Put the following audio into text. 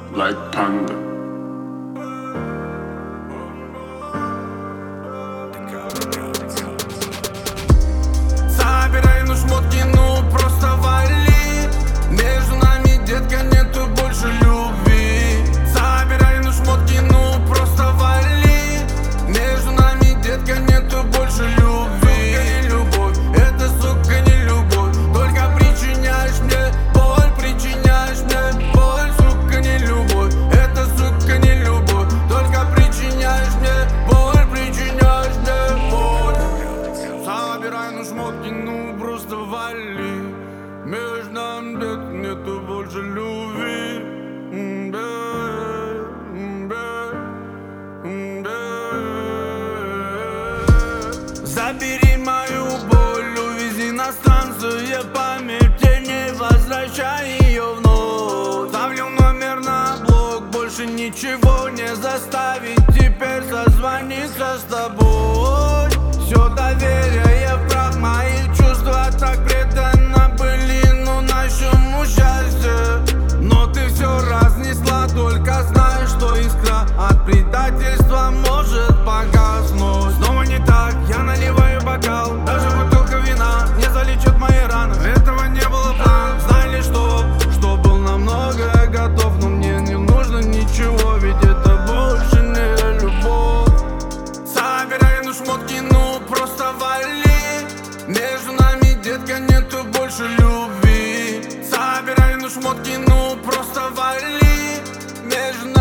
like panda. Собирай, ну шмотки, ну просто вали. Между нами, детка, нету больше любви. Собирай, ну шмотки, ну просто вали. Между нами, детка, нету больше любви. Не любовь, это, сука, не любовь. Только причиняешь мне боль, причиняешь мне боль. Сука, не любовь, это, сука, не любовь. Только причиняешь мне боль, причиняешь мне боль. Собирай, ну шмотки, ну просто вали. Между нами, детка, нету больше любви. Забери мою боль, увези на станцию память, не возвращай ее вновь. Ставлю номер на блок, больше ничего не заставить теперь созвониться с тобой. Все доверие в прах, мои чувства так преданно были, ну нашему счастью. Но ты все разнесла, только знай, что искра от предательства может погаснуть. Снова не так, я наливаю бокал, даже бутылка вина не залечит мои раны. Этого не было плана, знали, что был намного готов. Но мне не нужно ничего, ведь это больше не любовь. Собирай, ну шмотки, ну просто вали. Между нами, детка, нету больше любви. Собирай, ну шмотки, ну просто вали. Между нами